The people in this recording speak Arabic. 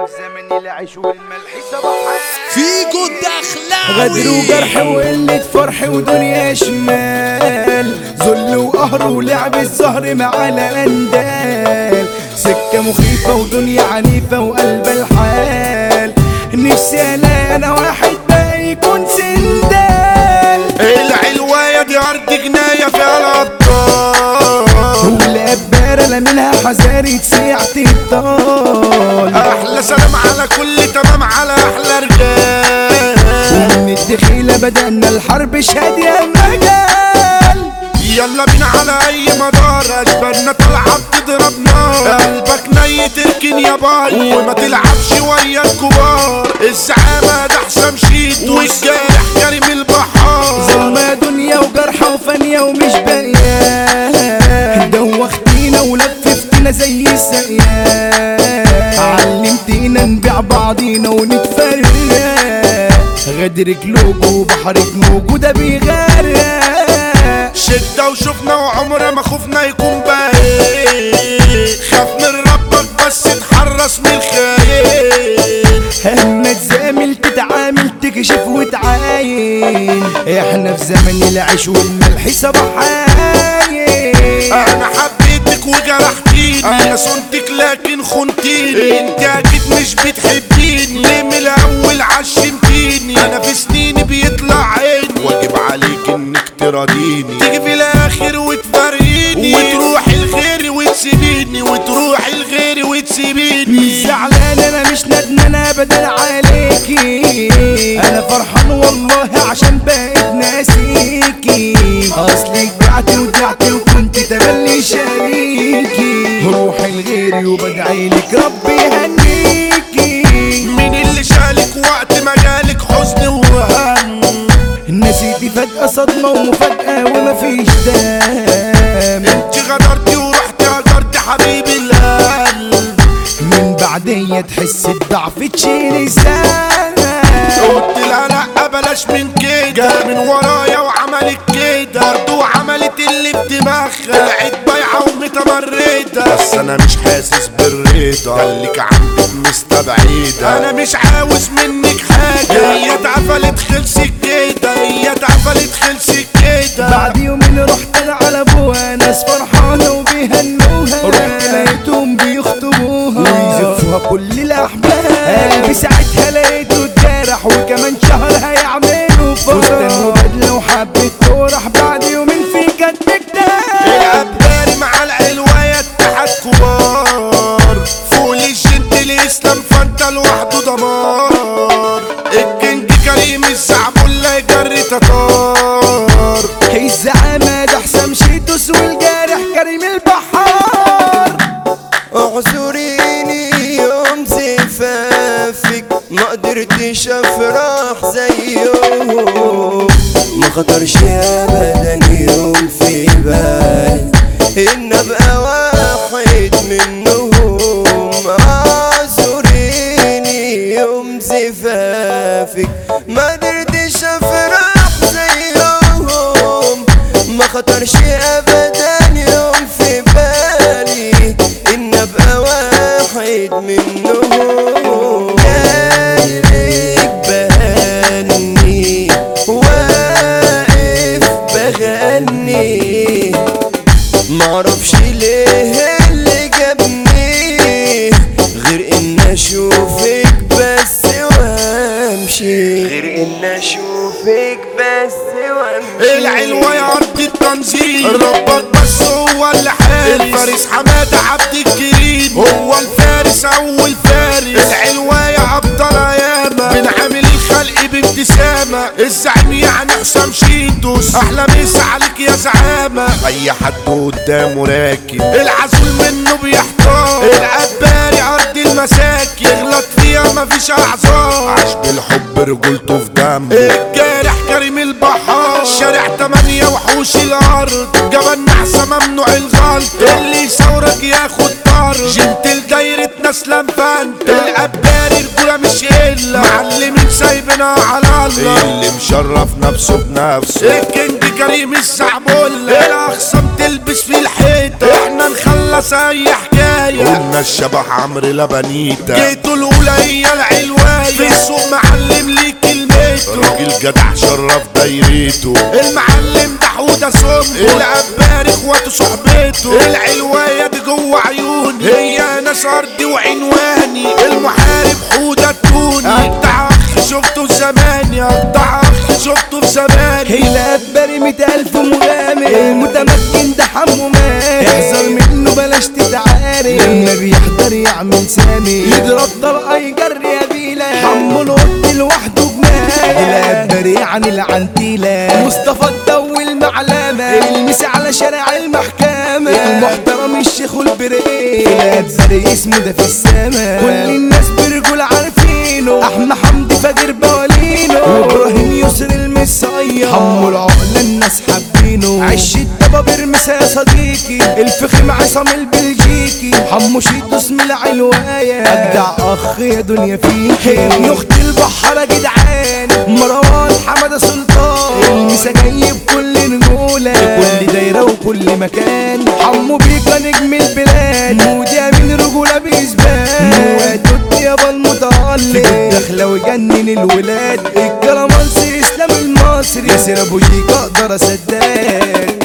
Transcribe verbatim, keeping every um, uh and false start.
زمن العيش والملح صباحا فيجو الدخلاوي غدر وجرح وقلة فرح ودنيا شمال ذل وقهر ولعب الزهر مع الاندال سكة مخيفة ودنيا عنيفة وقلب الحال نفسي الاقي انا واحد بقى يكون سندال العلواية دي ارض جناية فيها الابطال والقبارة لا منها حذاري تسيعة الطال احلى سلام على كل تمام على احلى رجال ومن الدخيلة بدأنا الحرب شهاد يا مجال يلا بينا على اي مدار اشبالنا طالعة بتضرب نار قلبك نيت اركن يا باي وما تلعبش ويا الكبار الزعامة ده حسام شيت والجارح كريم البحار ظلمة دنيا وجرحة وفانية ومش باقية دوختينا ولففتنا زي السقيا علمتينا نبيع بعضينا ونتفرق غدرك لوجو بحرك موجودة بيغرق شدة وشوفنا وعمر ما خوفنا يكون باين خاف من ربك بس تحرص من الخاين اما تزامل تتعامل تكشف وتعاين احنا في زمن العيش والملح صباحاين انا حبيتك وجرحتيني انا صنتك لكن خنتيني انت اكيد مش بتحبيني ليه من الاول عشمتيني انا في سنيني بيطلع عيني واجب عليك انك تراضيني تيجي في الاخر وتفارقيني وتروحي لغيري وتسيبيني وتروحي لغيري وتسيبيني مش زعلان انا مش ندمان ابدا عليكي انا فرحان والله عشان بقيت ناسيكي اصلك بعتي ودعتي وكنت تملي شريكي روحي لغيري وبدعيلك ربي يهنيكي مين اللي شالك وقت ما جالك حزن وهم نسيتي فجأة صدمة ومفاجأة ومفيش دام انت غدرتي ورحتي هجرتي حبيبي القلب من بعدية تحس الضعف تشيلي سام قلت لها لا بلاش من كده من ورايا وعملت كده برضو عملت اللي بدماغها طلعت بايعة ومتمردة بس انا مش حاسس بالرضا خليك عندك مستبعدة انا مش عاوز منك حاجة هي اتقفلت خلصت كده هي اتقفلت خلصت كده بعد يومين رحت انا على ابوها ناس فرحانة وبيهنوها رحت لقيتهم بيخطبوها ويزفوها كل الاحباب قلبي ساعتها لقيته اتجرح وكمان شهر هيعملوا فستان وبدله وحبة تورح بعد يومين في كتب كتاب العباري مع العلواية اتحاد كبار فوق الجنت الاسلام فانت لوحده دمار الكينج كريم الزعبولة يجري تتار الزعامة ده حسام شيتوس والجارح كريم البحار اعذريني يوم زفافك ما قدرتش افرح زيهم ما خطرش ابدا يوم في بالي ان ابقى واحد منهم اعذريني يوم زفافك ما قدرتش افرح زيهم ما خطرش ابدا يوم في بالي ان ابقى واحد منهم جايلك بهني واقف بغني معرفش ليه اللي جابني غير ان اشوفك بس وامشي غير ان اشوفك بس وامشي العلوة يا ارض التنظيم ربك بس هو اللي حارس الفارس حمادة عبد الكريم هو الفارس اول فارس العلوة يا ابطال ياما بنعامل الخلق بابتسامة الزعيم يعني حسام شيتوس احلى مسا عليك يا زعامة اي حد قدامه راكب العزول منه بيحتار العباري ارض المساكن يغلط فيها مفيش اعذار عاش بالحب رجولته في دم الجارح كريم البحار شارع تمانية وحوش الارض جبل نحسة ممنوع الغلط اللي يثورك ياخد طرد جنتل دايرة ناس لمفانت العباري رجولة مش الا معلمين سايبنا على الله اللي مشرف نفسه بنفسه الكينج كريم الزعبولة الاخصام تلبس في الحيطة احنا نخلص يخلص اي حكاية. قلنا الشبح عمرو لبنيتا جيتوا الاولى هي العلواية في السوق معلم ليه كلمته راجل جدع شرف دايرته المعلم ده حودة سم العبار اخواته صحبته العلواية دي جوه عيوني هي ناس ارضي وعنواني المحارب حودة التوني اقطع اخ شفته في زماني اقطع اخ شفته في زماني هيلا بري مية الف مغامر المتمكن ده حمو مات احذر منه بلاش تتعارك لما بيحضر يعمل سامي يضرب طلقه يجري يا بيلا حمو القط لوحده جمال هيلا بري عن العنتيلة مصطفى الضو المعلمة المسي على شارع المحكمة المحترم الشيخ والبريء هيلا بري اسمه ده في السما كل الناس برجول عارفينه احمد حمدي فاجر بوالينه وابراهيم يسر المصير حمو العقل الناس حابينه عش الدبابير مسا يا صديقي الفخم عصام البلجيكي حمو شيتو اسم العلواية اجدع اخ يا دنيا فيكي ابن اخت البحارة جدعان مروان حمادة سلطان المسا جاي بكل رجولة كل دايرة وكل مكان حمو بيكا نجم البلاد مودي امين رجولة بإثبات مواد يابا المتألق داخلة وجنن الولاد الكرامانسي اسلام المصري ياسر ابو جيك اقدر اصدق